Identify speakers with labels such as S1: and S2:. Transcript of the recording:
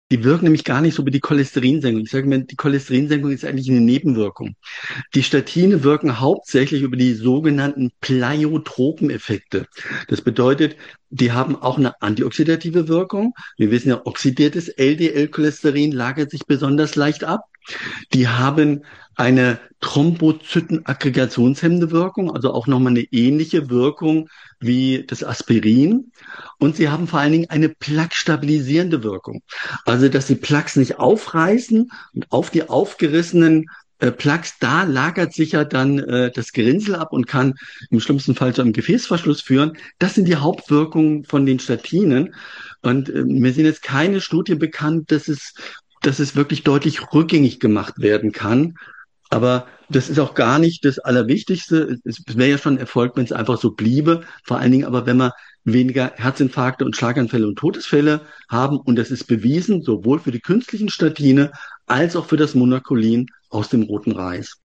S1: Die wirken nämlich gar nicht so wie die Cholesterinsenkung. Ich sage mir, die Cholesterinsenkung ist eigentlich eine Nebenwirkung. Die Statine wirken hauptsächlich über die sogenannten Pleiotropeneffekte. Das bedeutet, die haben auch eine antioxidative Wirkung. Wir wissen ja, oxidiertes LDL-Cholesterin lagert sich besonders leicht ab. Die haben eine Thrombozytenaggregationshemmende Wirkung, also auch nochmal eine ähnliche Wirkung wie das Aspirin. Und sie haben vor allen Dingen eine plaquestabilisierende Wirkung. Also, dass die Plaques nicht aufreißen und auf die aufgerissenen Plaques, da lagert sich ja dann das Gerinnsel ab und kann im schlimmsten Fall zu einem Gefäßverschluss führen. Das sind die Hauptwirkungen von den Statinen. Und mir sind jetzt keine Studien bekannt, dass es wirklich deutlich rückgängig gemacht werden kann. Aber das ist auch gar nicht das Allerwichtigste. Es wäre ja schon ein Erfolg, wenn es einfach so bliebe. Vor allen Dingen aber, wenn wir weniger Herzinfarkte und Schlaganfälle und Todesfälle haben. Und das ist bewiesen, sowohl für die künstlichen Statine als auch für das Monacolin aus dem roten Reis.